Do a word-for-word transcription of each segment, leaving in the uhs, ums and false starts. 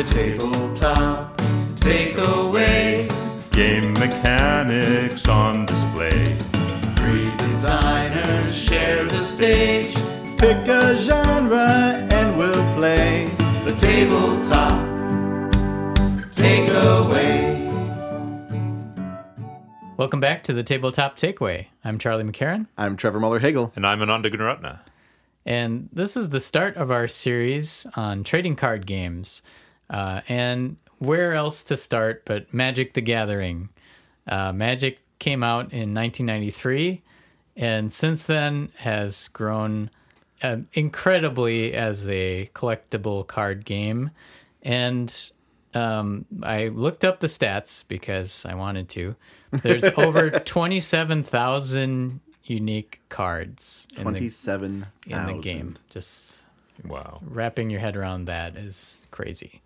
The tabletop takeaway. Game mechanics on display. Three designers share the stage. Pick a genre and we'll play. The tabletop takeaway. Welcome back to the Tabletop Takeaway. I'm Charlie McCarran. I'm Trevor Muller-Hagel. And I'm Ananda Gunarutna. And this is the start of our series on trading card games. Uh, and where else to start but Magic the Gathering? Uh, Magic came out in nineteen ninety-three, and since then has grown uh, incredibly as a collectible card game. And um, I looked up the stats because I wanted to. There's over twenty-seven thousand unique cards in the, twenty-seven thousand. in the game. Just Wow. wrapping your head around that is crazy.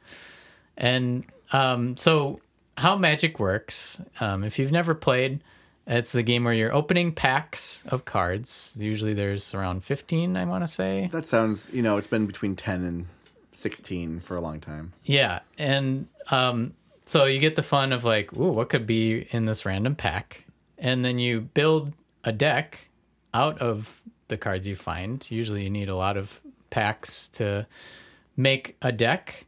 And um, so how Magic works, um, if you've never played, it's the game where you're opening packs of cards. Usually there's around fifteen, I want to say. That sounds, you know, it's been between ten and sixteen for a long time. Yeah, and um, so you get the fun of like, ooh, what could be in this random pack? And then you build a deck out of the cards you find. Usually you need a lot of packs to make a deck.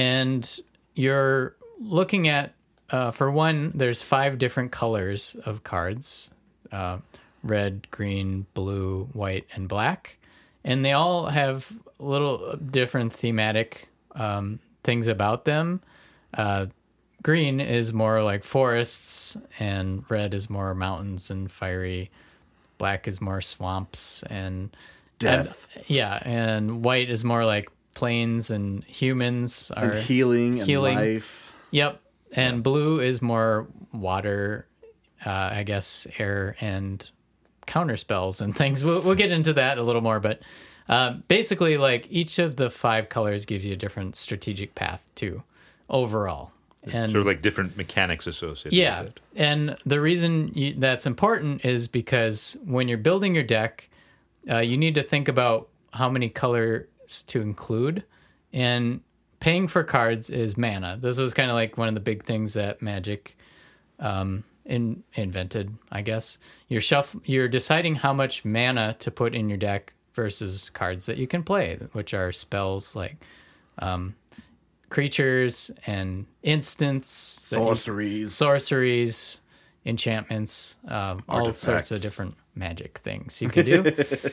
And you're looking at, uh, for one, there's five different colors of cards. Uh, red, green, blue, white, and black. And they all have little different thematic um, things about them. Uh, green is more like forests, and red is more mountains and fiery. Black is more swamps and Death. And, yeah, and white is more like plains and humans are And healing, healing. and life. Yep, and blue is more water, uh, I guess, air and counter spells and things. We'll, we'll get into that a little more, but uh, basically, like each of the five colors gives you a different strategic path too, overall. And Sort of like different mechanics associated yeah, with it. and the reason you, that's important is because when you're building your deck, uh, you need to think about how many colors to include, and paying for cards is mana. This was kind of like one of the big things that Magic um, in, invented, I guess. You're shuff, you're deciding how much mana to put in your deck versus cards that you can play, which are spells like um, creatures and instants, that you- Sorceries. sorceries, enchantments, um, all sorts of Artifacts. different magic things you can do.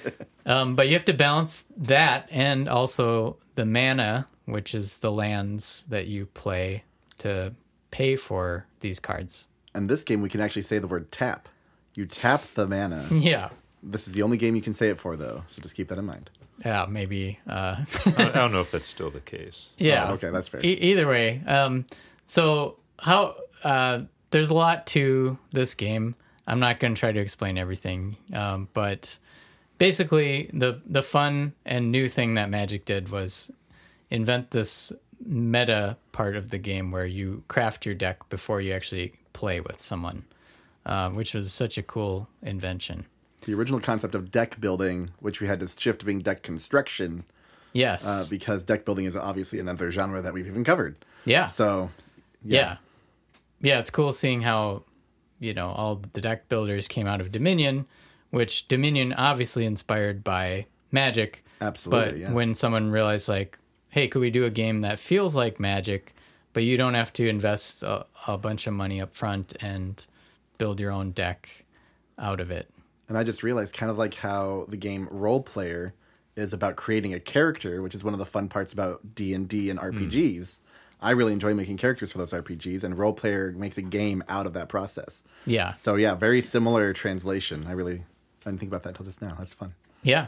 um, but you have to balance that and also the mana, which is the lands that you play to pay for these cards. And this game, we can actually say the word tap. You tap the mana. Yeah. This is the only game you can say it for, though. So just keep that in mind. Yeah, maybe. Uh, I I don't know if that's still the case. yeah. Oh, okay, that's fair. E- either way. Um, so how uh, there's a lot to this game. I'm not going to try to explain everything, um, but basically the the fun and new thing that Magic did was invent this meta part of the game where you craft your deck before you actually play with someone, uh, which was such a cool invention. The original concept of deck building, which we had to shift to being deck construction, Yes. uh, because deck building is obviously another genre that we've even covered. yeah. So, Yeah. yeah. yeah. it's cool seeing how, you know, all the deck builders came out of Dominion, which Dominion obviously inspired by Magic. Absolutely, But yeah. when someone realized, like, hey, could we do a game that feels like Magic, but you don't have to invest a, a bunch of money up front and build your own deck out of it? And I just realized kind of like how the game Role Player is about creating a character, which is one of the fun parts about D and D and R P Gs. I really enjoy making characters for those R P Gs, and Role Player makes a game out of that process. Yeah. So yeah, very similar translation. I really I didn't think about that until just now. That's fun. Yeah.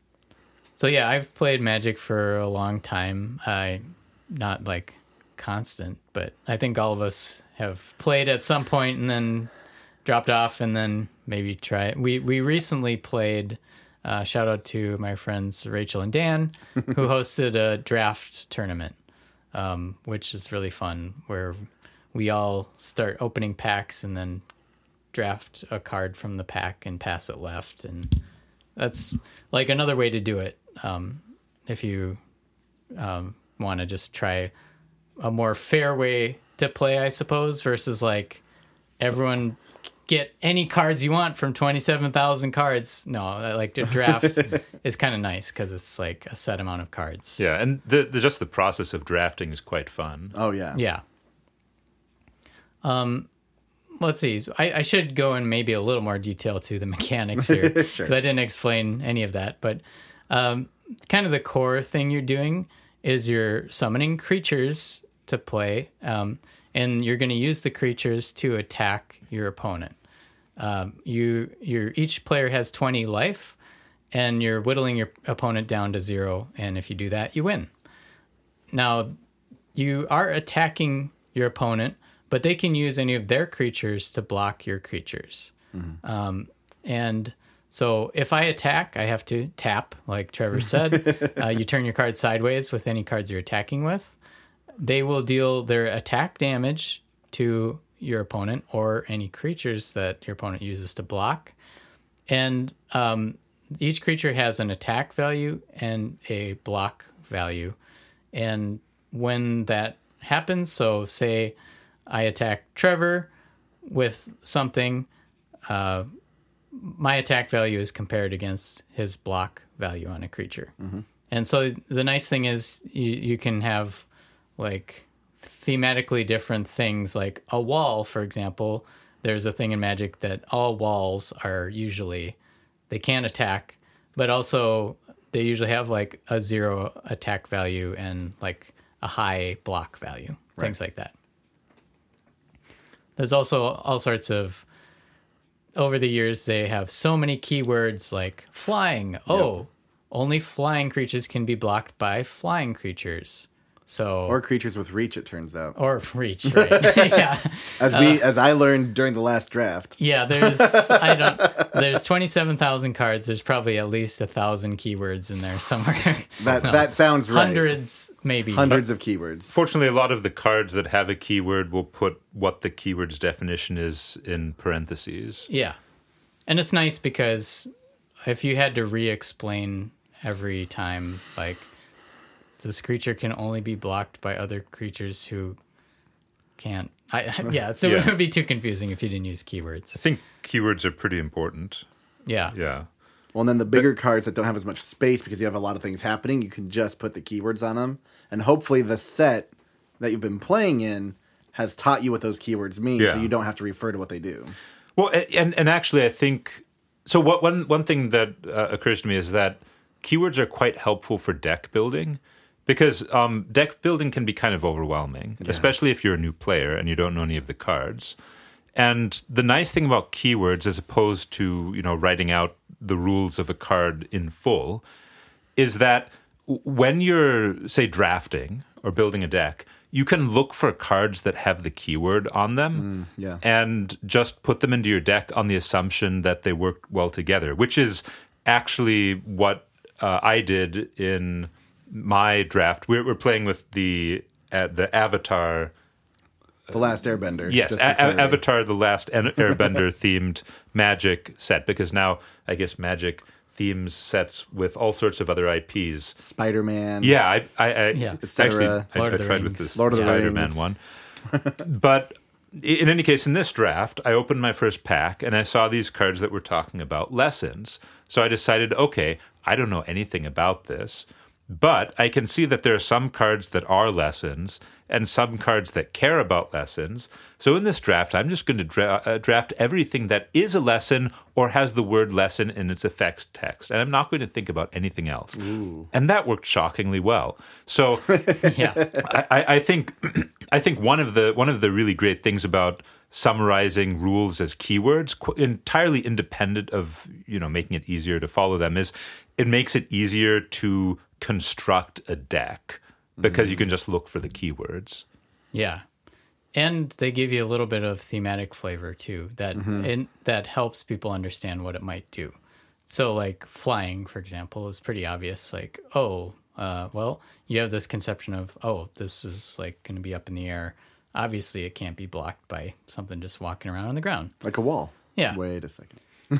So yeah, I've played Magic for a long time. I not like constant, but I think all of us have played at some point and then dropped off and then maybe try it. We we recently played uh, shout out to my friends Rachel and Dan who hosted a draft tournament, um, which is really fun, where we all start opening packs and then draft a card from the pack and pass it left, and that's like another way to do it. Um, if you um, want to just try a more fair way to play, I suppose, versus like everyone get any cards you want from twenty-seven thousand cards. No, like the draft is kind of nice because it's like a set amount of cards. Yeah, and the, the just the process of drafting is quite fun. Oh yeah. Yeah. Um, let's see. I, I should go in maybe a little more detail to the mechanics here because Sure. I didn't explain any of that. But um, kind of the core thing you're doing is you're summoning creatures to play, um, and you're going to use the creatures to attack your opponent. Um, you, you're, each player has twenty life, and you're whittling your opponent down to zero. And if you do that, you win. Now, you are attacking your opponent, but they can use any of their creatures to block your creatures. Mm-hmm. Um, and so if I attack, I have to tap, like Trevor said. uh, you turn your card sideways with any cards you're attacking with. They will deal their attack damage to your opponent or any creatures that your opponent uses to block. And um, each creature has an attack value and a block value. And when that happens, so say I attack Trevor with something, uh, my attack value is compared against his block value on a creature. Mm-hmm. And so the nice thing is you, you can have like thematically different things, like a wall, for example. There's a thing in Magic that all walls are usually, they can attack, but also they usually have like a zero attack value and like a high block value, Right. things like that. There's also all sorts of, over the years, they have so many keywords like flying. Oh, yep. Only flying creatures can be blocked by flying creatures. So Or creatures with reach, it turns out. Or reach, right? Yeah. As we, uh, as I learned during the last draft. Yeah, there's I don't there's twenty-seven thousand cards. There's probably at least a thousand keywords in there somewhere. That No, that sounds right. hundreds, maybe. Hundreds of keywords. Fortunately, a lot of the cards that have a keyword will put what the keyword's definition is in parentheses. Yeah, and it's nice because if you had to re-explain every time, like, this creature can only be blocked by other creatures who can't. I, yeah, so Yeah. it would be too confusing if you didn't use keywords. I think keywords are pretty important. Yeah. Yeah. Well, and then the bigger cards that don't have as much space because you have a lot of things happening, you can just put the keywords on them. And hopefully the set that you've been playing in has taught you what those keywords mean, Yeah. so you don't have to refer to what they do. Well, and and actually, I think so. What one one thing that uh, occurs to me is that keywords are quite helpful for deck building. Because um, deck building can be kind of overwhelming, yeah. especially if you're a new player and you don't know any of the cards. And the nice thing about keywords, as opposed to, you know, writing out the rules of a card in full, is that when you're, say, drafting or building a deck, you can look for cards that have the keyword on them mm, yeah. and just put them into your deck on the assumption that they work well together, which is actually what uh, I did in my draft. We're, we're playing with the uh, the Avatar. The Last Airbender. Yes, just a- for clarity. Avatar: The Last Airbender themed Magic set, because now I guess Magic themes sets with all sorts of other I Ps. Spider-Man. Yeah, I, I, I Yeah. et cetera. actually I, Lord I of the tried with Rings. this Lord of the Spider-Man Rings. one. But in any case, in this draft, I opened my first pack and I saw these cards that were talking about lessons. So I decided, okay, I don't know anything about this, but I can see that there are some cards that are lessons and some cards that care about lessons. So in this draft, I'm just going to dra- uh, draft everything that is a lesson or has the word lesson in its effects text. And I'm not going to think about anything else. Ooh. And that worked shockingly well. So Yeah. I, I- I think I think one of the one of the really great things about summarizing rules as keywords, qu- entirely independent of, you know, making it easier to follow them, is it makes it easier to construct a deck because mm. you can just look for the keywords. Yeah. And they give you a little bit of thematic flavor too, that mm-hmm. and that helps people understand what it might do. So like flying, for example, is pretty obvious. Like, oh, uh, well, you have this conception of, oh, this is like going to be up in the air. Obviously, it can't be blocked by something just walking around on the ground. Like a wall. Yeah. Wait a second.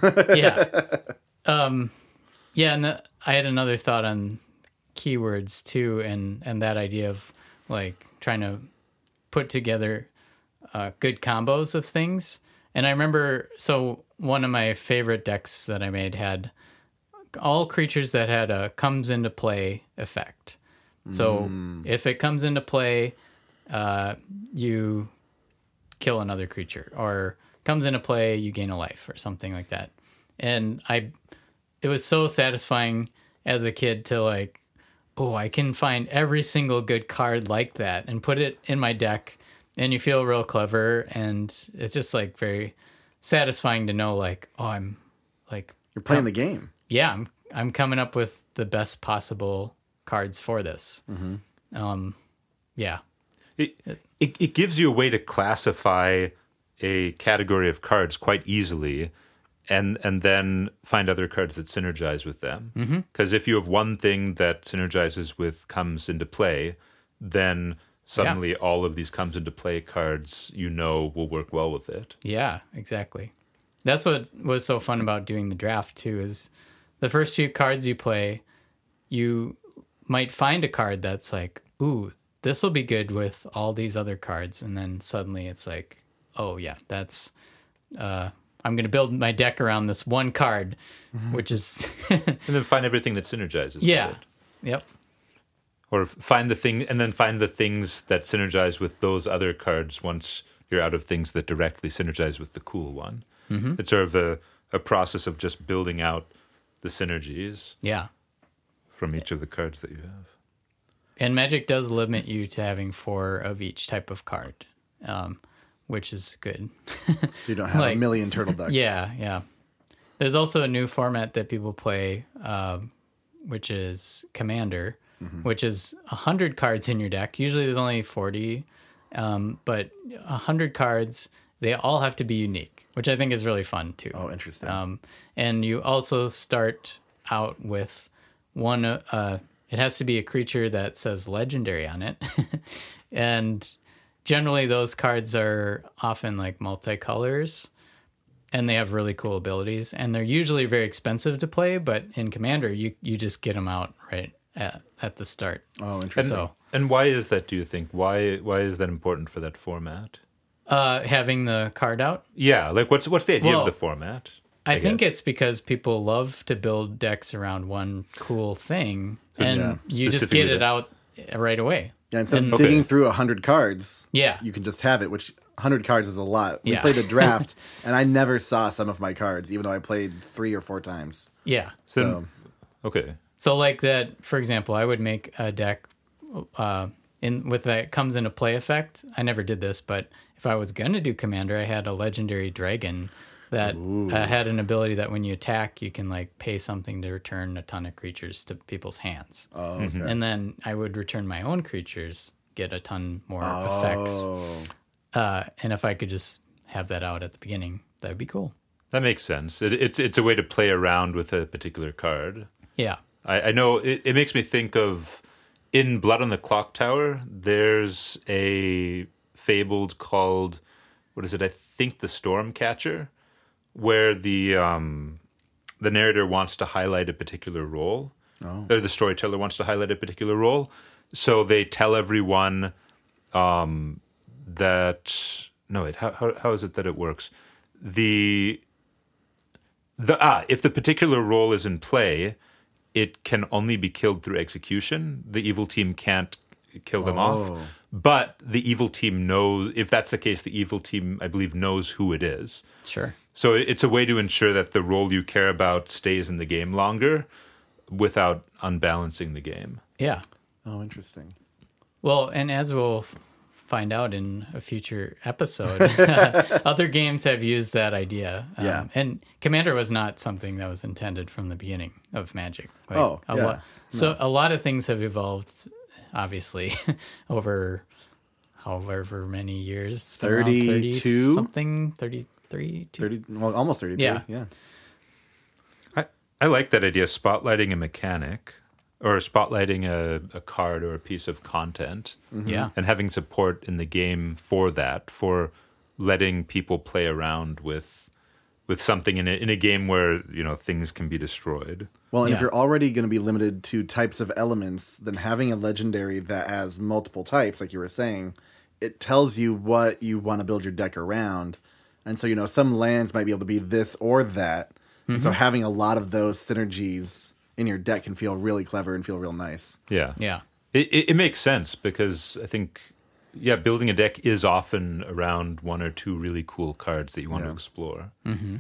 Yeah. Um, yeah, and the, I had another thought on keywords too, and, and that idea of like trying to put together uh, good combos of things. And I remember, so one of my favorite decks that I made had all creatures that had a comes into play effect. So mm. if it comes into play, uh, you kill another creature, or comes into play, you gain a life, or something like that. And I, it was so satisfying as a kid to like, oh, I can find every single good card like that and put it in my deck, and you feel real clever, and it's just like very satisfying to know like, oh, I'm like you're playing com- the game. Yeah, I'm I'm coming up with the best possible cards for this. Mm-hmm. Um, yeah. It, it it gives you a way to classify a category of cards quite easily, and and then find other cards that synergize with them. Because mm-hmm. if you have one thing that synergizes with comes into play, then suddenly yeah. all of these comes into play cards you know will work well with it. Yeah, exactly. That's what was so fun about doing the draft too, is the first few cards you play, you might find a card that's like, ooh, this will be good with all these other cards. And then suddenly it's like, oh yeah, that's, uh, I'm going to build my deck around this one card, mm-hmm. which is... and then find everything that synergizes yeah. with it. Yep. Or find the thing, and then find the things that synergize with those other cards once you're out of things that directly synergize with the cool one. Mm-hmm. It's sort of a, a process of just building out the synergies. Yeah. From each of the cards that you have. And Magic does limit you to having four of each type of card, um, which is good. So you don't have like, a million turtle ducks. Yeah, yeah. There's also a new format that people play, um, which is Commander, mm-hmm. which is one hundred cards in your deck. Usually there's only forty, um, but one hundred cards, they all have to be unique, which I think is really fun too. Oh, interesting. Um, and you also start out with one, uh, it has to be a creature that says legendary on it. And generally those cards are often like multicolors, and they have really cool abilities, and they're usually very expensive to play, but in Commander, you, you just get them out right at, at the start. Oh, interesting. And, and why is that, do you think? Why why is that important for that format? Uh, having the card out? Yeah, like what's what's the idea well, of the format? I, I think it's because people love to build decks around one cool thing, and yeah, you just get it out right away. Yeah, instead and, of digging okay. through one hundred cards, yeah. you can just have it, which one hundred cards is a lot. We yeah. played a draft, and I never saw some of my cards, even though I played three or four times. Yeah. So, then, okay. So like that, for example, I would make a deck uh, in with that comes into play effect. I never did this, but if I was going to do Commander, I had a legendary dragon that uh, had an ability that when you attack, you can like pay something to return a ton of creatures to people's hands. Oh, okay. And then I would return my own creatures, get a ton more oh. effects. Uh, and if I could just have that out at the beginning, that would be cool. That makes sense. It, it's it's a way to play around with a particular card. Yeah. I, I know it, it makes me think of, in Blood on the Clock Tower, there's a fabled called, what is it? I think the Stormcatcher, where the um, the narrator wants to highlight a particular role, oh. or the storyteller wants to highlight a particular role. So they tell everyone um, that no, wait, how, how how is it that it works? The the ah, if the particular role is in play, it can only be killed through execution. The evil team can't kill them oh. off. But the evil team knows, if that's the case, the evil team, I believe, knows who it is. Sure. So it's a way to ensure that the role you care about stays in the game longer without unbalancing the game. Yeah. Oh, interesting. Well, and as we'll find out in a future episode, other games have used that idea. Um, yeah. And Commander was not something that was intended from the beginning of Magic. Like, oh, a yeah. lo- so no. a lot of things have evolved, obviously, over however many years. thirty-two? Something, thirty-three? thirty, well, almost thirty-three, yeah. yeah. I, I like that idea, spotlighting a mechanic or spotlighting a, a card or a piece of content. Mm-hmm. Yeah. And having support in the game for that, for letting people play around with with something in a, in a game where, you know, things can be destroyed. Well, and Yeah. if you're already going to be limited to types of elements, then having a legendary that has multiple types, like you were saying, it tells you what you want to build your deck around. And so, you know, some lands might be able to be this or that. And so having a lot of those synergies in your deck can feel really clever and feel real nice. Yeah. Yeah. It, it, it makes sense because I think, yeah, building a deck is often around one or two really cool cards that you want Yeah. to explore. Mm-hmm.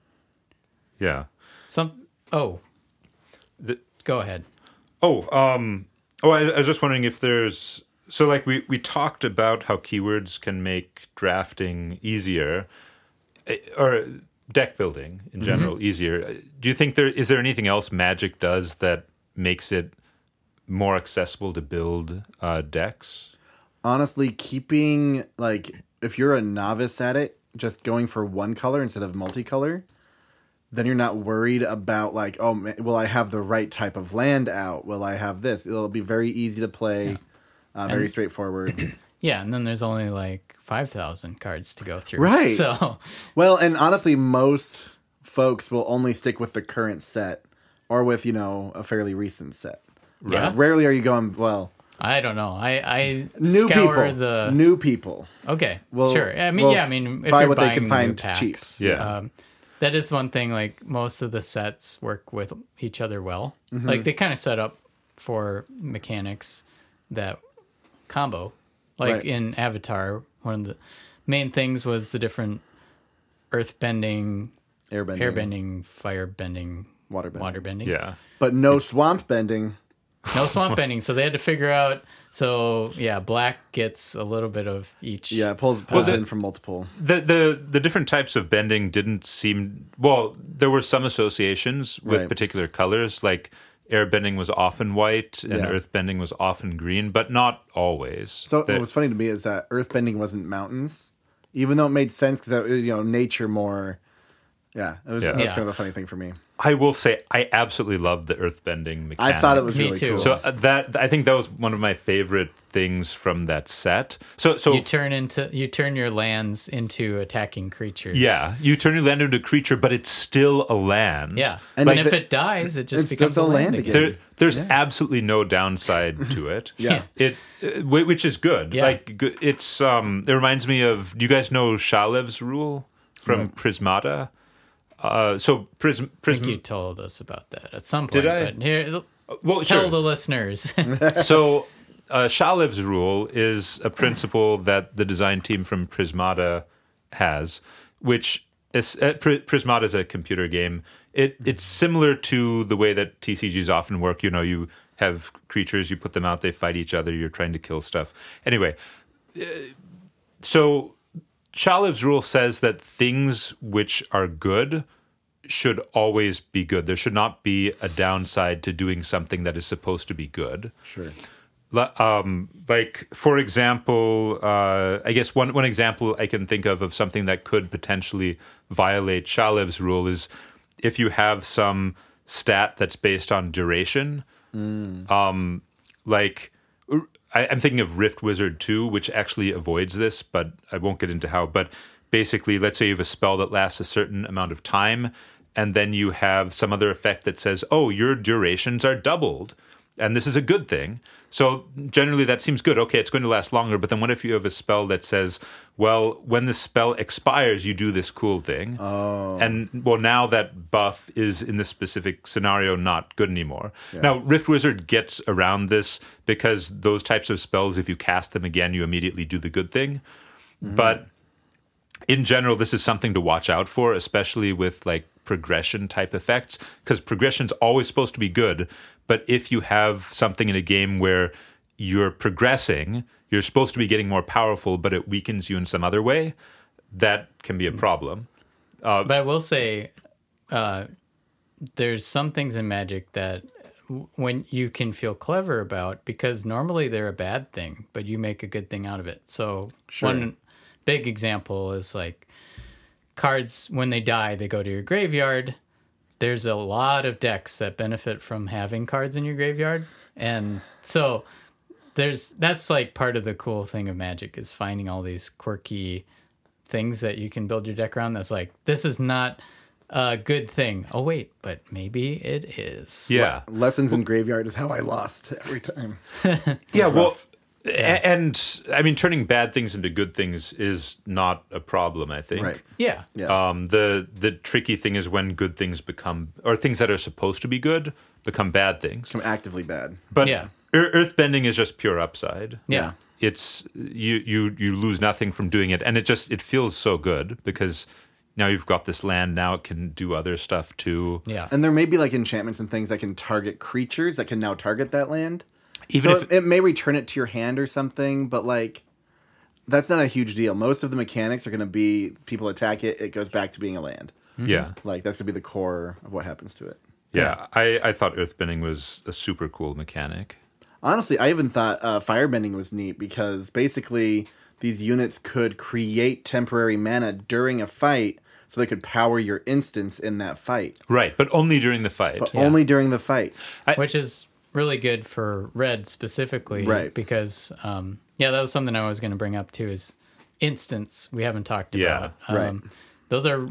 Yeah. Some. Oh, The, go ahead. oh, um, oh, I, I was just wondering if there's so like we we talked about how keywords can make drafting easier, eh, or deck building in general easier. Do you think there is there anything else Magic does that makes it more accessible to build uh, decks? Honestly, keeping, like, if you're a novice at it, just going for one color instead of multicolor, then you're not worried about, like, oh, ma- will I have the right type of land out? Will I have this? It'll be very easy to play, uh, very And- straightforward. Yeah, and then there's only like five thousand cards to go through. Right. So, Well, and honestly, most folks will only stick with the current set or with, you know, a fairly recent set. yeah. Rarely are you going, well, I don't know. I I new scour people. the New people. Okay, Well- sure. I mean, well, yeah. I mean, if buy you're what they buying can new find packs, cheap. Yeah. Um, that is one thing. Like most of the sets work with each other well. Mm-hmm. Like they kind of set up for mechanics that combo. Like Right. in Avatar, one of the main things was the different earth bending, Airbending. air bending, fire bending, Water bending. water bending. Yeah. But no swamp bending. No swamp bending. So they had to figure out. So yeah, black gets a little bit of each. Yeah, it pulls, pulls the- in from multiple. The, the the different types of bending didn't seem well. There were some associations with Right. particular colors, like air bending was often white and Yeah. earth bending was often green, but not always. So That- what was funny to me is that earthbending wasn't mountains, even though it made sense because you know nature more. Yeah, it was, Yeah. that was Yeah. kind of a funny thing for me. I will say I absolutely loved the earth bending mechanic. I thought it was Me really too. cool. so uh, that I think that was one of my favorite things from that set. So so You turn into you turn your lands into attacking creatures. yeah, you turn your land into a creature, but it's still a land. Yeah. And And, if if it- it dies, it just it's becomes just a a land, land again. again. There, there's absolutely no downside to it. Yeah. It, uh, whi- which is good. Yeah. Like good- it's um, it reminds me of. Do you guys know Shalev's rule from Prismata? Uh, so Prism, I think Prism. you told us about that at some point. Did I? But here, Well, tell sure. the listeners. So uh, Shalev's rule is a principle that the design team from Prismata has, which is uh, Pri- Prismata is a computer game. It it's similar to the way that T C Gs often work. You know, you have creatures, you put them out, they fight each other, you're trying to kill stuff. Anyway, uh, so Shalev's rule says that things which are good should always be good. There should not be a downside to doing something that is supposed to be good. Sure. Li- Um, like, for example, uh, I guess one, one example I can think of of something that could potentially violate Shalev's rule is if you have some stat that's based on duration. Um, like, I, I'm thinking of Rift Wizard two, which actually avoids this, but I won't get into how. But basically, let's say you have a spell that lasts a certain amount of time, and then you have some other effect that says, oh, your durations are doubled. And this is a good thing. So generally that seems good. Okay, it's going to last longer. But then what if you have a spell that says, well, when the spell expires, you do this cool thing. Oh. And well, now that buff is in this specific scenario not good anymore. Now, Rift Wizard gets around this because those types of spells, if you cast them again, you immediately do the good thing. But in general, this is something to watch out for, especially with like progression type effects, because progression's always supposed to be good. But if you have something in a game where you're progressing, you're supposed to be getting more powerful, but it weakens you in some other way, that can be a problem. But I will say, uh, there's some things in Magic that w- when you can feel clever about, because normally they're a bad thing, but you make a good thing out of it. So one big example is like cards, when they die, they go to your graveyard. There's a lot of decks that benefit from having cards in your graveyard. And so there's that's like part of the cool thing of Magic is finding all these quirky things that you can build your deck around that's like, this is not a good thing. Oh, wait, but maybe it is. Yeah. Lessons in Graveyard is how I lost every time. Yeah, well, a- and I mean, turning bad things into good things is not a problem, I think. Right. Yeah. Yeah. Um, the the tricky thing is when good things become, or things that are supposed to be good become bad things. I'm actively bad. But Yeah. ear- earthbending is just pure upside. Yeah. It's you you you lose nothing from doing it, and it just it feels so good because now you've got this land. Now it can do other stuff too. Yeah. And there may be like enchantments and things that can target creatures that can now target that land. Even So if it, it may return it to your hand or something, but like that's not a huge deal. Most of the mechanics are going to be people attack it, it goes back to being a land. yeah. Like that's going to be the core of what happens to it. Yeah, I, I thought earthbending was a super cool mechanic. Honestly, I even thought uh, firebending was neat because basically these units could create temporary mana during a fight so they could power your instance in that fight, Right, but only during the fight. but Yeah. only during the fight. Which is really good for red specifically. Right. Because, um, yeah, that was something I was going to bring up too is instants we haven't talked Yeah. about. Right. Um, those are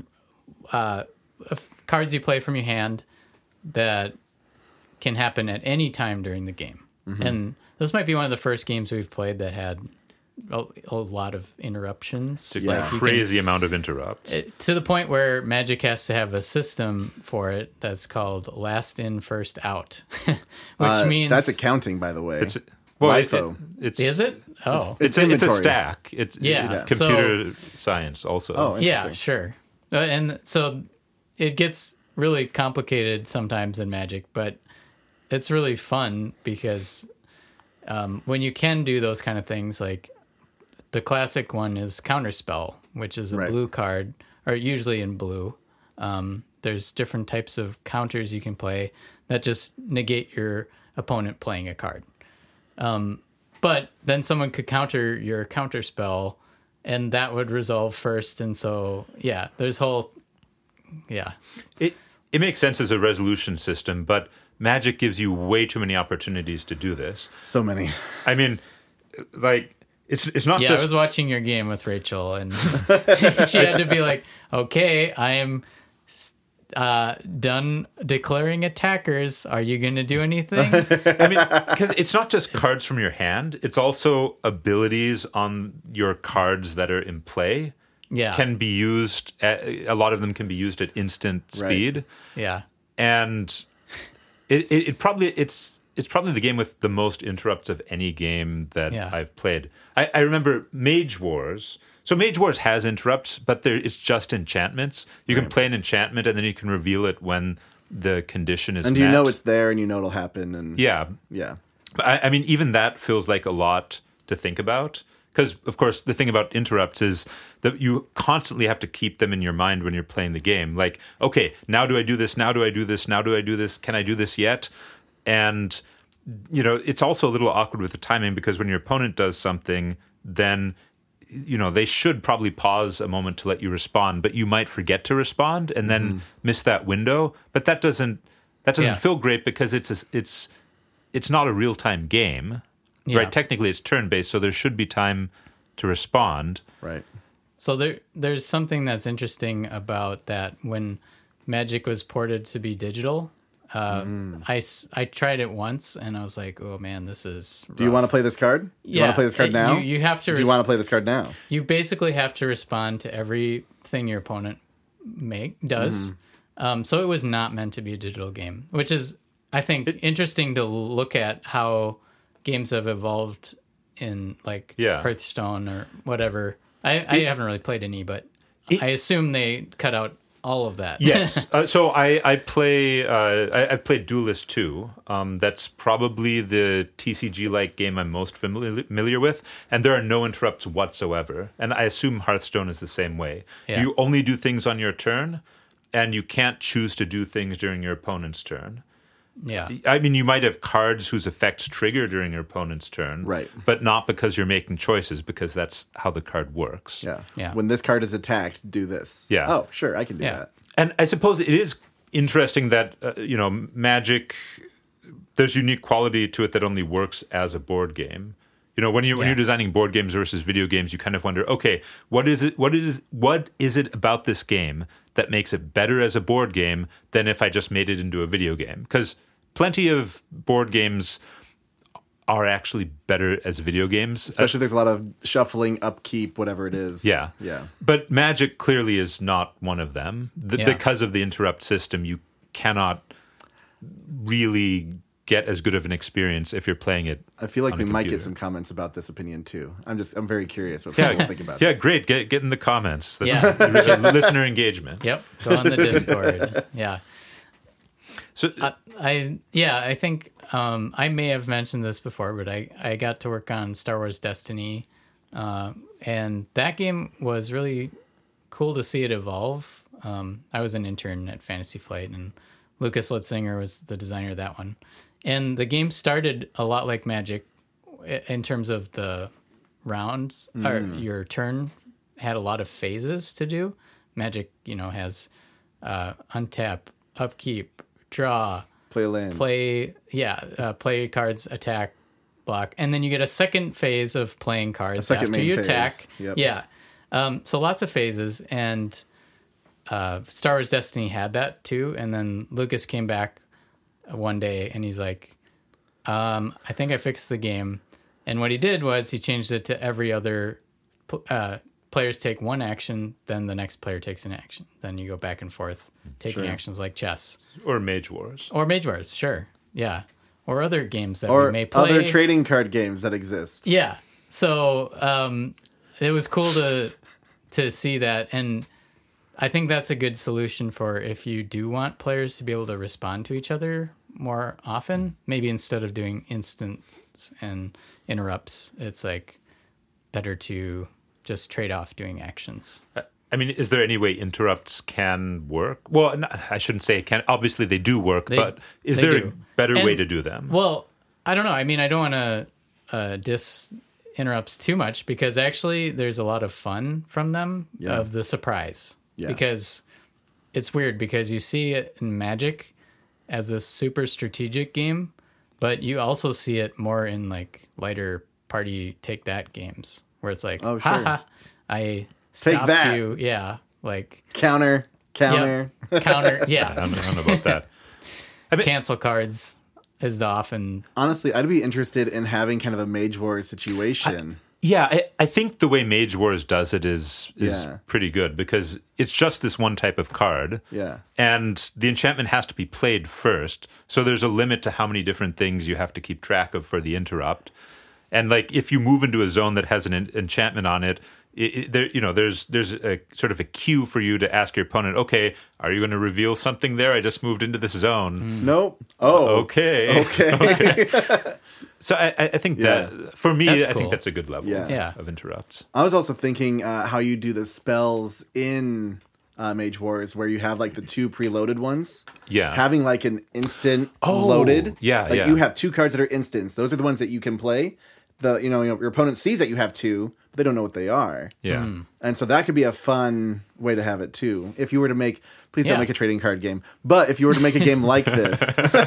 uh, f- cards you play from your hand that can happen at any time during the game. Mm-hmm. And this might be one of the first games we've played that had a, a lot of interruptions. It's a Yeah. you can- crazy amount of interrupts. it- to the point where Magic has to have a system for it that's called last in, first out, which Uh, means that's accounting, by the way. It's well, it, LIFO. it- it's is it? Oh, It's, It's a, it's a inventory. stack. It's Yeah. it's computer science also. Oh, yeah, interesting. sure. Uh, and so it gets really complicated sometimes in Magic, but it's really fun because um, when you can do those kind of things, like the classic one is Counterspell, which is a Right. blue card, or usually in blue. Um, there's different types of counters you can play that just negate your opponent playing a card. Um, but then someone could counter your Counterspell, and that would resolve first. And so, yeah, there's whole, yeah, It it makes sense as a resolution system, but Magic gives you way too many opportunities to do this. So many. I mean, like it's it's not yeah. just I was watching your game with Rachel, and she, she had to be like, "Okay, I am uh, done declaring attackers. Are you going to do anything?" I mean, because it's not just cards from your hand; it's also abilities on your cards that are in play. Yeah, Can be used. At, a lot of them can be used at instant Right. speed, yeah, and it, it, it probably it's it's probably the game with the most interrupts of any game that Yeah. I've played. I, I remember Mage Wars. So Mage Wars has interrupts, but there it's just enchantments. You can play an enchantment and then you can reveal it when the condition is And met. you know it's there and you know it'll happen. And yeah. Yeah. But I, I mean, even that feels like a lot to think about. Because, of course, the thing about interrupts is that you constantly have to keep them in your mind when you're playing the game. Like, okay, now do I do this? Now do I do this? Now do I do this? Can I do this yet? And, you know, it's also a little awkward with the timing because when your opponent does something, then, you know, they should probably pause a moment to let you respond, but you might forget to respond and then miss that window. But that doesn't that doesn't Yeah. feel great because it's a, it's it's not a real time game. Yeah. Right, technically it's turn-based, so there should be time to respond. Right. So there, there's something that's interesting about that. When Magic was ported to be digital, uh, I, s- I tried it once, and I was like, "Oh man, this is." Do you want to play this card? Do you want to play this card it- now? You, you have to. Do you res- want to play this card now? You basically have to respond to everything your opponent make does. Mm-hmm. Um, so it was not meant to be a digital game, which is, I think, interesting to look at how games have evolved in like Yeah. Hearthstone or whatever. I, I haven't really played any, but It- I assume they cut out all of that. Yes. uh, so I, I play, uh, I, I've played Duelist two. Um, that's probably the T C G-like game I'm most familiar, familiar with. And there are no interrupts whatsoever. And I assume Hearthstone is the same way. Yeah. You only do things on your turn, and you can't choose to do things during your opponent's turn. yeah. I mean, you might have cards whose effects trigger during your opponent's turn. Right. But not because you're making choices, because that's how the card works. Yeah. Yeah. When this card is attacked, do this. Yeah. Oh, sure, I can do Yeah. that. And I suppose it is interesting that, uh, you know, Magic, there's unique quality to it that only works as a board game. You You know, when you when Yeah. you're designing board games versus video games, you kind of wonder, okay, what is it? What is what is it about this game that makes it better as a board game than if I just made it into a video game? Because plenty of board games are actually better as video games. Especially if there's a lot of shuffling, upkeep, whatever it is. Yeah. Yeah. But Magic clearly is not one of them. The, Yeah. Because of the interrupt system, you cannot really get as good of an experience if you're playing it. I feel like on we a might get computer. some comments about this opinion too. I'm just, I'm very curious what Yeah, people think about yeah, it. great. Get get in the comments. That's Yeah. listener engagement. Yep. Go on the Discord. Yeah. So I, I yeah, I think um, I may have mentioned this before, but I, I got to work on Star Wars Destiny, uh, and that game was really cool to see it evolve. Um, I was an intern at Fantasy Flight, and Lucas Litzinger was the designer of that one. And the game started a lot like Magic i- in terms of the rounds, or your turn had a lot of phases to do. Magic, you know, has uh, untap, upkeep, draw, Play a land. play, yeah, uh, play cards, attack, block, and then you get a second phase of playing cards second after main you phase. attack. Yep. Yeah, um, so lots of phases, and uh, Star Wars Destiny had that too. And then Lucas came back one day and he's like, um, "I think I fixed the game." And what he did was he changed it to every other pl- uh, players take one action, then the next player takes an action. Then you go back and forth taking Sure. actions like chess. or Mage Wars. Or Mage Wars, sure. Yeah. Or other games that Or we may play. other trading card games that exist. Yeah. So um, it was cool to to see that. And I think that's a good solution for if you do want players to be able to respond to each other more often. Maybe instead of doing instants and interrupts, it's like better to just trade off doing actions. I mean, is there any way interrupts can work? Well, no, I shouldn't say can. Obviously, they do work, They- but is they there a do. better way And- to do them? Well, I don't know. I mean, I don't want to uh, diss interrupts too much because actually there's a lot of fun from them Yeah. of the surprise. Yeah. Because it's weird because you see it in Magic as this super strategic game, but you also see it more in like lighter party take that games where it's like, Oh, sure. haha, I Take stopped that. you. Yeah. Like, Counter, counter. yep, counter. Yeah. I don't, I don't know about that. I mean, Cancel cards is the often. Honestly, I'd be interested in having kind of a Mage War situation. yeah, I, I think the way Mage Wars does it is is Yeah. pretty good because it's just this one type of card. Yeah. And the enchantment has to be played first. So there's a limit to how many different things you have to keep track of for the interrupt. And like if you move into a zone that has an en- enchantment on it, it, it there you know there's there's a sort of a cue for you to ask your opponent, okay, are you going to reveal something there? I just moved into this zone. Nope. Oh. Okay. Okay. So I, I I think that Yeah. for me, That's I cool. think that's a good level Yeah. Yeah. of interrupts. I was also thinking uh, how you do the spells in uh, Mage Wars, where you have like the two preloaded ones. Yeah. Having like an instant Oh, loaded. yeah, Like yeah. you have two cards that are instants. Those are the ones that you can play. The you know, you know your opponent sees that you have two, but they don't know what they are. Yeah. And so that could be a fun way to have it too. If you were to make, please Yeah. don't make a trading card game, but if you were to make a game like this,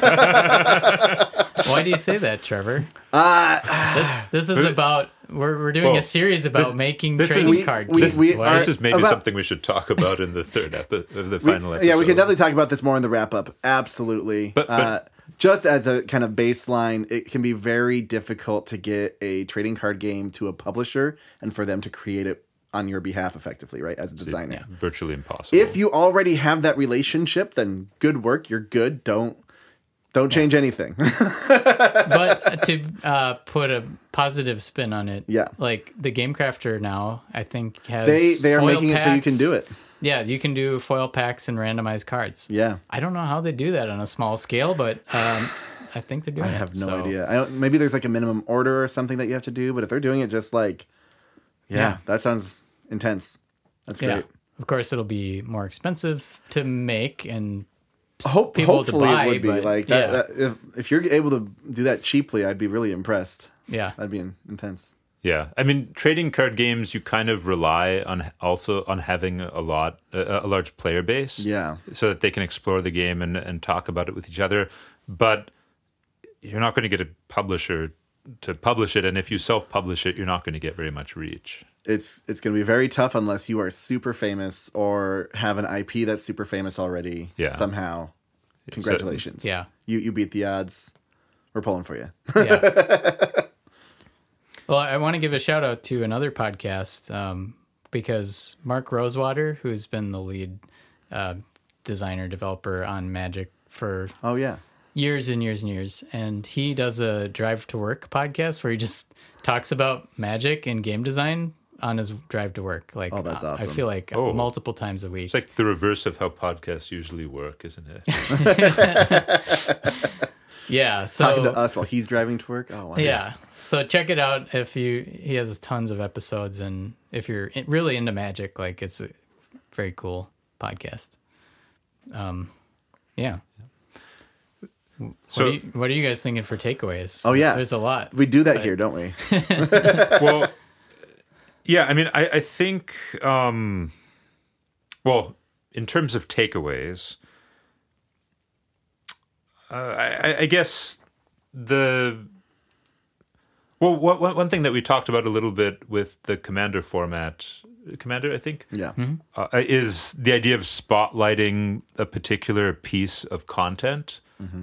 Why do you say that, Trevor? uh, This, this is about we're we're doing Well, a series about this- making this is- trading we- card we- games. we Why- are- This is maybe about- something we should talk about in the third epi- of the we- final episode. yeah, we can definitely talk about this more in the wrap up. Absolutely. But- but- uh, just as a kind of baseline, it can be very difficult to get a trading card game to a publisher and for them to create it on your behalf effectively, right? As a designer. Yeah. virtually impossible. If you already have that relationship, then good work. You're good. Don't don't change anything. but to uh, put a positive spin on it, Yeah. like the Game Crafter now, I think has they they are foil making it so you packs. can do it. Yeah, you can do foil packs and randomized cards. Yeah. I don't know how they do that on a small scale, but um, I think they're doing I it. have no so- idea. I don't, maybe there's like a minimum order or something that you have to do, but if they're doing it just like, yeah, Yeah. that sounds intense. That's Yeah, great. of course it'll be more expensive to make and Hope, people to hopefully buy, it would be but like yeah. that. that if, if you're able to do that cheaply, I'd be really impressed. yeah. That'd be in, intense. Yeah, I mean, trading card games, you kind of rely on also on having a lot, a, a large player base, Yeah. so that they can explore the game and, and talk about it with each other. But you're not going to get a publisher to publish it, and if you self-publish it, you're not going to get very much reach. It's it's going to be very tough unless you are super famous or have an I P that's super famous already. Yeah. Somehow, congratulations. So, yeah. You you beat the odds. We're pulling for you. Yeah. Well, I want to give a shout out to another podcast um, because Mark Rosewater, who's been the lead uh, designer developer on Magic for Oh yeah. years and years and years, and he does a Drive to Work podcast where he just talks about Magic and game design on his drive to work. Like, Oh, that's I awesome. feel like Oh. multiple times a week. It's like the reverse of how podcasts usually work, isn't it? Yeah. So Talking to us while he's driving to work. Oh wow. yeah. So check it out if you. He has tons of episodes, and if you're in- really into Magic, like it's a very cool podcast. Um, yeah. So, what, do you, what are you guys thinking for takeaways? Oh, yeah. There's a lot. We do that here, don't we? well, yeah, I mean, I, I think, um, well, in terms of takeaways, uh, I, I guess the, well, what, one thing that we talked about a little bit with the Commander format, Commander, I think, Yeah. uh, is the idea of spotlighting a particular piece of content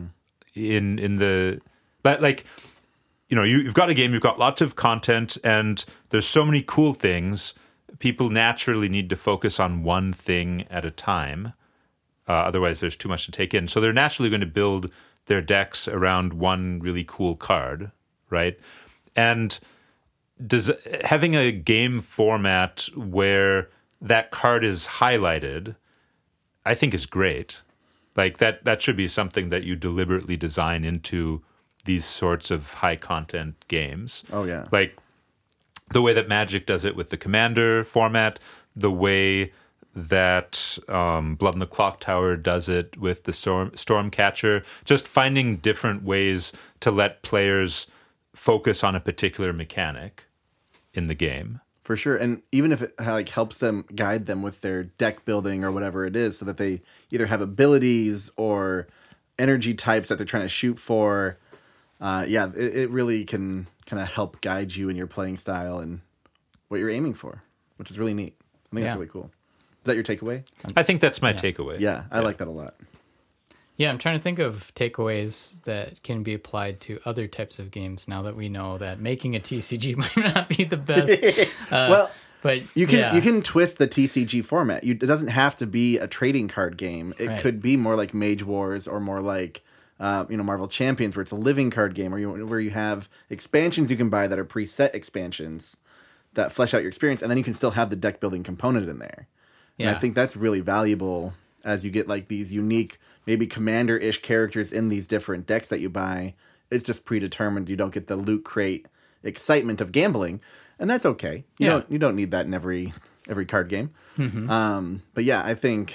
in in the but like you know you, you've got a game, you've got lots of content, and there's so many cool things. People naturally need to focus on one thing at a time, uh, otherwise there's too much to take in. So they're naturally going to build their decks around one really cool card, right? And does having a game format where that card is highlighted, I think, is great. Like that that should be something that you deliberately design into these sorts of high content games. Oh yeah. Like the way that Magic does it with the Commander format, the way that um, Blood in the Clock Tower does it with the Storm Stormcatcher, just finding different ways to let players focus on a particular mechanic in the game. For sure. And even if it like helps them guide them with their deck building or whatever it is, so that they either have abilities or energy types that they're trying to shoot for. Uh, yeah, it, it really can kind of help guide you in your playing style and what you're aiming for, which is really neat. I think Yeah. that's really cool. Is that your takeaway? I think that's my takeaway. Yeah, I like that a lot. Yeah, I'm trying to think of takeaways that can be applied to other types of games now that we know that making a T C G might not be the best. Uh, Well, but You can yeah. you can twist the T C G format. You, it doesn't have to be a trading card game. It Right. could be more like Mage Wars or more like uh, you know Marvel Champions, where it's a living card game, or you, where you have expansions you can buy that are preset expansions that flesh out your experience, and then you can still have the deck building component in there. And Yeah. I think that's really valuable as you get like these unique, maybe Commander-ish characters in these different decks that you buy. It's just predetermined. You don't get the loot crate excitement of gambling, and that's okay. You Yeah. don't you don't need that in every every card game. Um, but yeah, I think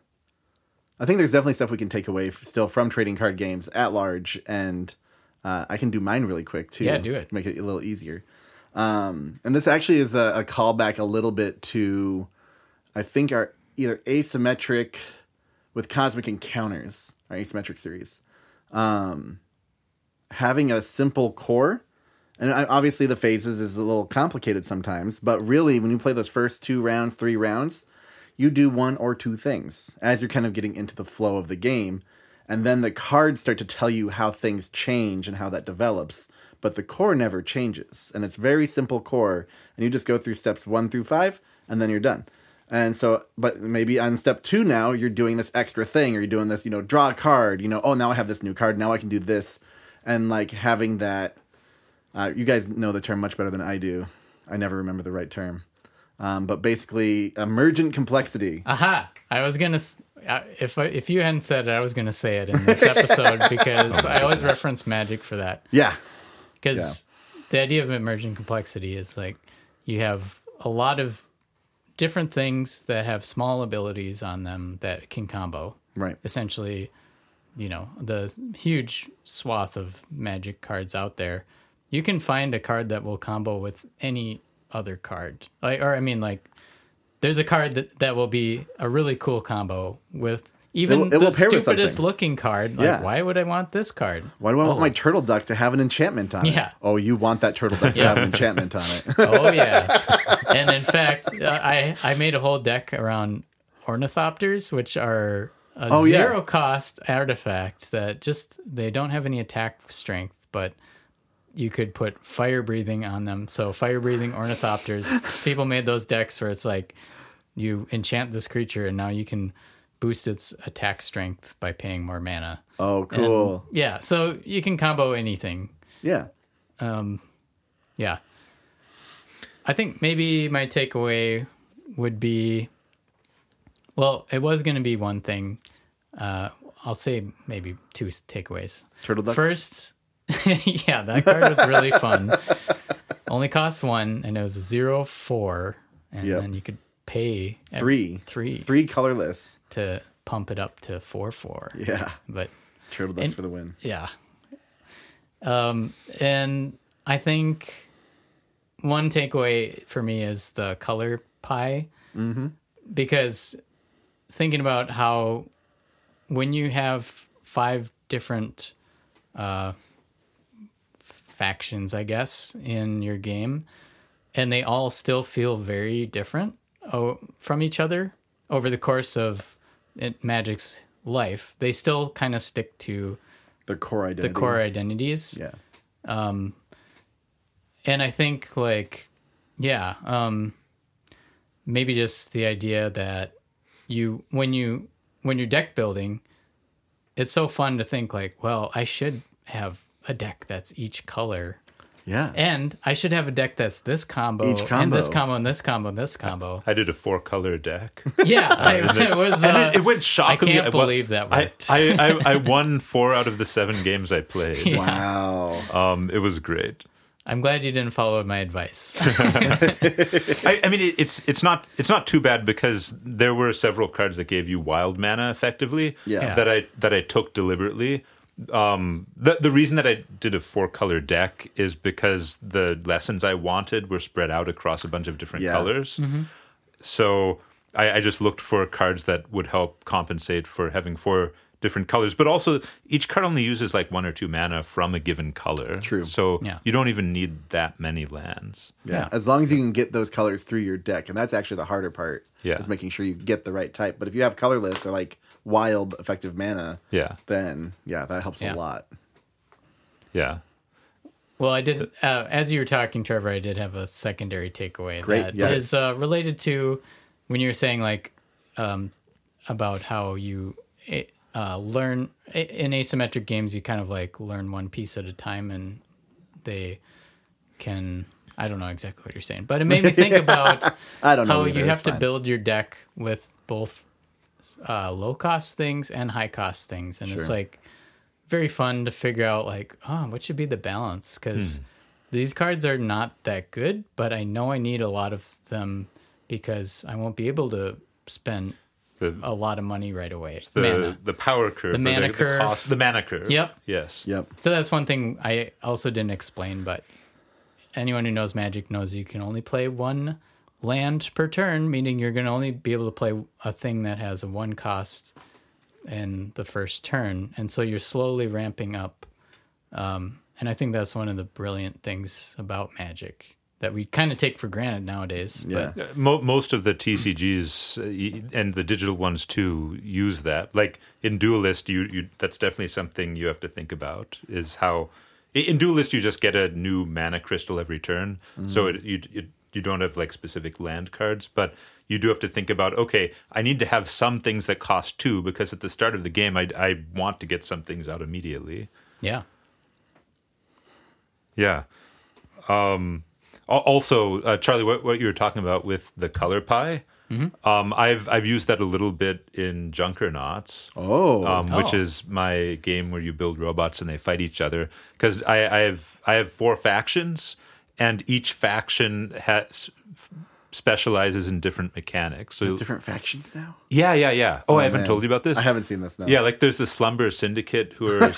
I think there's definitely stuff we can take away f- still from trading card games at large, and uh, I can do mine really quick too. Yeah, do it. to make it a little easier. Um, and this actually is a, a callback a little bit to, I think, our either asymmetric with Cosmic Encounters, our asymmetric series. Um, having a simple core, and I- obviously the phases is a little complicated sometimes, but really when you play those first two rounds, three rounds, you do one or two things as you're kind of getting into the flow of the game. And then the cards start to tell you how things change and how that develops. But the core never changes. And it's very simple core. And you just go through steps one through five, and then you're done. And so, but maybe on step two now, you're doing this extra thing, or you're doing this, you know, draw a card, you know, oh, now I have this new card, now I can do this. And like having that, uh, you guys know the term much better than I do. I never remember the right term. Um, but basically, emergent complexity. Aha! I was gonna s- uh, if I, if you hadn't said it, I was gonna say it in this episode because I always reference Magic for that. Yeah. Because the idea of emergent complexity is like you have a lot of different things that have small abilities on them that can combo. Right. Essentially, you know, the huge swath of Magic cards out there, you can find a card that will combo with any other card. Like, or I mean, like, there's a card that, that will be a really cool combo with even It will- it the will pair with stupidest something. looking card. Like, Yeah. why would I want this card? Why do I want Oh. my turtle duck to have an enchantment on it? Yeah. Oh, you want that turtle duck to Yeah. have an enchantment on it. Oh yeah, and in fact, uh, I I made a whole deck around ornithopters, which are a Oh, yeah. zero cost artifact that just they don't have any attack strength, but you could put fire breathing on them. So fire breathing ornithopters. People made those decks where it's like you enchant this creature and now you can boost its attack strength by paying more mana. Oh, And, cool. yeah, so you can combo anything. Yeah. Yeah. I think maybe my takeaway would be, well, it was going to be one thing. Uh, I'll say maybe two takeaways. Turtle ducks? First, yeah, that card was really fun. Only cost one, and it was zero four, and Yep. then you could pay ev- Three. three Three colorless. to pump it up to four four. Yeah. But Turtle ducks And- for the win. yeah. Um, and I think one takeaway for me is the color pie. Mm-hmm. Because thinking about how when you have five different uh, factions, I guess, in your game, and they all still feel very different oh, from each other over the course of it, Magic's life, they still kind of stick to The core identity. the core identities. Yeah. And I think like, yeah, um, maybe just the idea that you, when you, when you're deck building, it's so fun to think like, well, I should have a deck that's each color, Yeah. and I should have a deck that's this combo, Each and this combo. combo, and this combo, and this combo. I did a four color deck. Yeah, I, it was. And Uh, it, it went I shockingly. can't well, believe that I, worked. I, I, I won four out of the seven games I played. Wow. Um, it was great. I'm glad you didn't follow my advice. I, I mean, it, it's it's not it's not too bad because there were several cards that gave you wild mana effectively. Yeah. Yeah. That I that I took deliberately. Um, the the reason that I did a four color deck is because the lessons I wanted were spread out across a bunch of different Yeah. colors. So I, I just looked for cards that would help compensate for having four different colors, but also each card only uses like one or two mana from a given color. True. So Yeah. you don't even need that many lands. Yeah. Yeah. As long as you can get those colors through your deck, and that's actually the harder part. Yeah. Is making sure you get the right type. But if you have colorless or like wild effective mana, Yeah. then yeah, that helps Yeah. a lot. Yeah. Well, I did. Uh, as you were talking, Trevor, I did have a secondary takeaway Great, that yeah. is uh, related to when you were saying like um, about how you eh, uh, learn in asymmetric games. You kind of like learn one piece at a time, and they can. I don't know exactly what you're saying, but it made me think about I don't know how either, you it's have to fine. build your deck with both uh, low cost things and high cost things, and it's Sure. like very fun to figure out like, oh, what should be the balance? Because Hmm. these cards are not that good, but I know I need a lot of them because I won't be able to spend The, a lot of money right away. the, Mana. the power curve. The or mana the, curve. The, cost, the mana curve. Yep. Yes. Yep. So that's one thing I also didn't explain, but anyone who knows Magic knows you can only play one land per turn, meaning you're going to only be able to play a thing that has a one cost in the first turn. And so you're slowly ramping up. Um, and I think that's one of the brilliant things about Magic that we kind of take for granted nowadays. Yeah. But Uh, Mo- most of the T C Gs uh, y- and the digital ones too use that. Like in Duelist, you, you that's definitely something you have to think about. Is how i- in Duelist you just get a new mana crystal every turn, so it, you it, you don't have like specific land cards, but you do have to think about. Okay, I need to have some things that cost two because at the start of the game I I want to get some things out immediately. yeah. Yeah. Um, al- also, uh, Charlie, what, what you were talking about with the color pie, um, I've I've used that a little bit in Junkernauts, Oh. um, which Oh. is my game where you build robots and they fight each other. Because I, I have I have four factions, and each faction has specializes in different mechanics. So different factions now? yeah, yeah, yeah. Oh, I haven't man. told you about this. I haven't seen this now. Yeah, like there's the Slumber Syndicate who are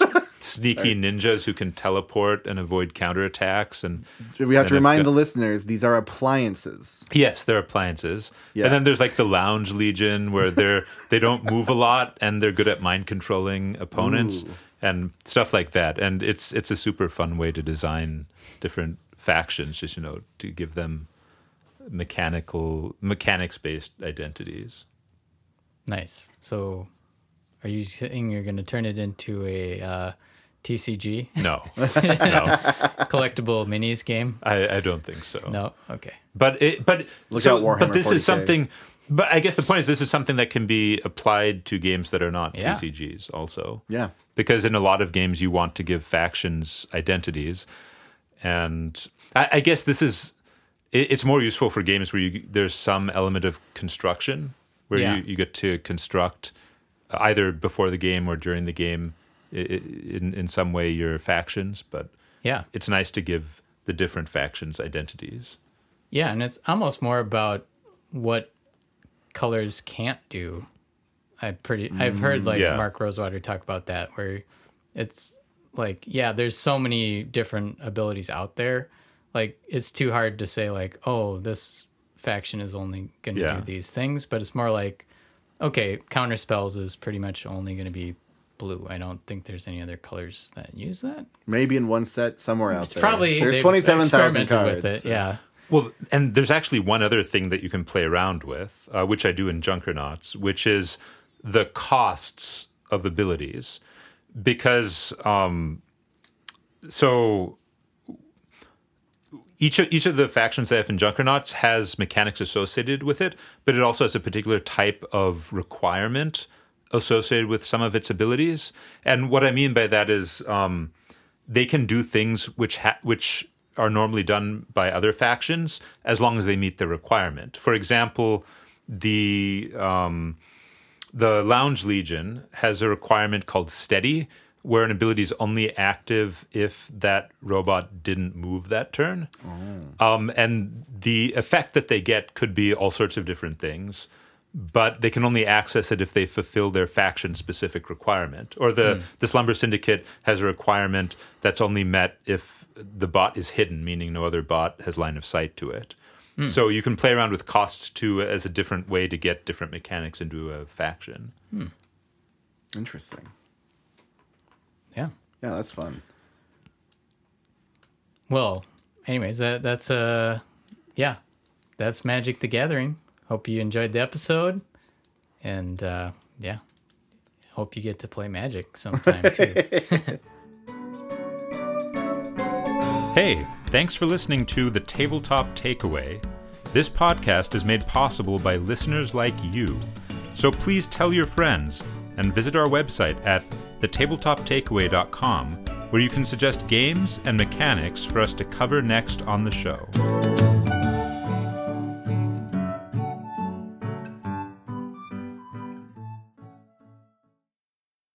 sneaky ninjas who can teleport and avoid counterattacks. And We have to and remind I've the got- listeners, these are appliances. Yes, they're appliances. Yeah. And then there's like the Lounge Legion where they're they don't move a lot and they're good at mind controlling opponents Ooh. and stuff like that. And it's it's a super fun way to design different factions, just you know, to give them mechanical mechanics based identities. Nice. So, are you saying you're going to turn it into a uh, T C G No, no, collectible minis game? I, I don't think so. No. Okay. But it, but Look so, out, Warhammer but this forty K. is something. But I guess the point is, this is something that can be applied to games that are not Yeah. T C Gs, also. Yeah. Because in a lot of games, you want to give factions identities, and I, I guess this is it, it's more useful for games where you, there's some element of construction, where Yeah. you, you get to construct either before the game or during the game i- i- in in some way your factions. But Yeah. it's nice to give the different factions identities. Yeah, and it's almost more about what colors can't do. I pretty I've heard like Yeah. Mark Rosewater talk about that, where it's like, yeah, there's so many different abilities out there. Like it's too hard to say like, oh, this faction is only going to Yeah. do these things, but it's more like, okay, counter spells is pretty much only going to be blue. I don't think there's any other colors that use that. Maybe in one set somewhere out It's there. probably There's they've twenty-seven thousand experimented cards. with it. Yeah. Well, and there's actually one other thing that you can play around with, uh, which I do in Junkernauts, which is the costs of abilities. Because, um, so each of, each of the factions that I have in Junkernauts has mechanics associated with it, but it also has a particular type of requirement associated with some of its abilities. And what I mean by that is um, they can do things which ha- which are normally done by other factions as long as they meet the requirement. For example, the um, the Lounge Legion has a requirement called Steady, where an ability is only active if that robot didn't move that turn. Um, and the effect that they get could be all sorts of different things, but they can only access it if they fulfill their faction-specific requirement. Or the, the Slumber Syndicate has a requirement that's only met if the bot is hidden, meaning no other bot has line of sight to it. So you can play around with costs, too, as a different way to get different mechanics into a faction. Interesting. Yeah. Yeah, that's fun. Well, anyways, that that's uh yeah. That's Magic the Gathering. Hope you enjoyed the episode. And uh yeah. Hope you get to play Magic sometime too. Hey, thanks for listening to The Tabletop Takeaway. This podcast is made possible by listeners like you. So please tell your friends and visit our website at the tabletop takeaway dot com, where you can suggest games and mechanics for us to cover next on the show.